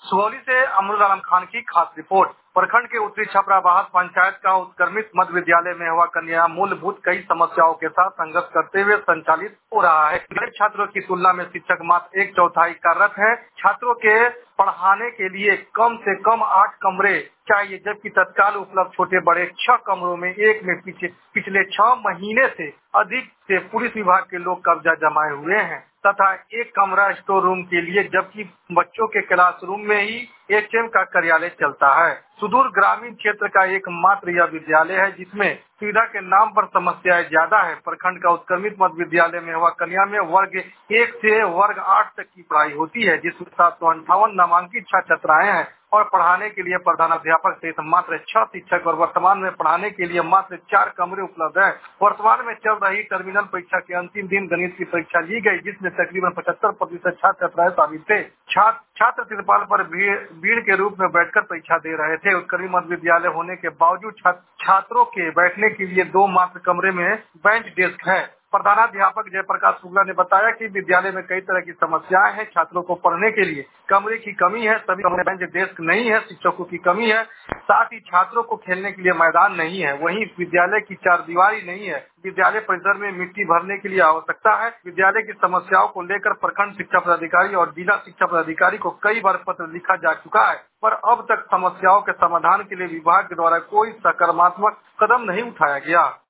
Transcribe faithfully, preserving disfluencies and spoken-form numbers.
सुगौली से अमरुल आलम खान की खास रिपोर्ट। प्रखंड के उत्तरी छपराबाद पंचायत का उत्क्रमित मध्य विद्यालय में हुआ कन्या मूलभूत कई समस्याओं के साथ संघर्ष करते हुए संचालित हो रहा है। गैर छात्रों की तुलना में शिक्षक मात्र एक चौथाई कार्यरत है। छात्रों के पढ़ाने के लिए कम से कम आठ कमरे चाहिए, जबकि तत्काल उपलब्ध छोटे बड़े छह कमरों में एक में पिछले पिछले छह महीने से अधिक से पुलिस विभाग के लोग कब्जा जमाए हुए हैं तथा एक कमरा स्टोर रूम के लिए, जबकि बच्चों के क्लासरूम में ही एचएम का कार्यालय चलता है। सुदूर ग्रामीण क्षेत्र का एकमात्र यह विद्यालय है जिसमें सुविधा के नाम पर समस्याएं ज्यादा है। प्रखंड का उत्क्रमित मध्य विद्यालय में हुआ कन्या में वर्ग एक से वर्ग आठ तक की पढ़ाई होती है, जिसमें सात सौ अंठावन नामांकित छात्र छात्राएं हैं और पढ़ाने के लिए प्रधानाध्यापक सहित मात्र छह शिक्षक और वर्तमान में पढ़ाने के लिए मात्र चार कमरे उपलब्ध हैं। वर्तमान में चल रही टर्मिनल परीक्षा के अंतिम दिन गणित की परीक्षा ली गई, जिसमें तकरीबन पचहत्तर प्रतिशत छात्र छात्राएं शामिल थे। छात्र छात्र तिरपाल पर भीड़ भीड़ के रूप में बैठकर परीक्षा दे रहे थे। उत्क्रमित मध्य विद्यालय होने के बावजूद छात्रों के बैठने के लिए दो मात्र कमरे में बेंच डेस्क है। प्रधानाध्यापक जयप्रकाश शुक्ला ने बताया कि विद्यालय में कई तरह की समस्याएं हैं। छात्रों को पढ़ने के लिए कमरे की कमी है, सभी कमरे बेंच डेस्क नहीं है, शिक्षकों की कमी है, साथ ही छात्रों को खेलने के लिए मैदान नहीं है। वहीं विद्यालय की चार दीवारी नहीं है। विद्यालय परिसर में मिट्टी भरने के लिए आवश्यकता है। विद्यालय की समस्याओं को लेकर प्रखंड शिक्षा पदाधिकारी और जिला शिक्षा पदाधिकारी को कई बार पत्र लिखा जा चुका है, पर अब तक समस्याओं के समाधान के लिए विभाग के द्वारा कोई सकारात्मक कदम नहीं उठाया गया।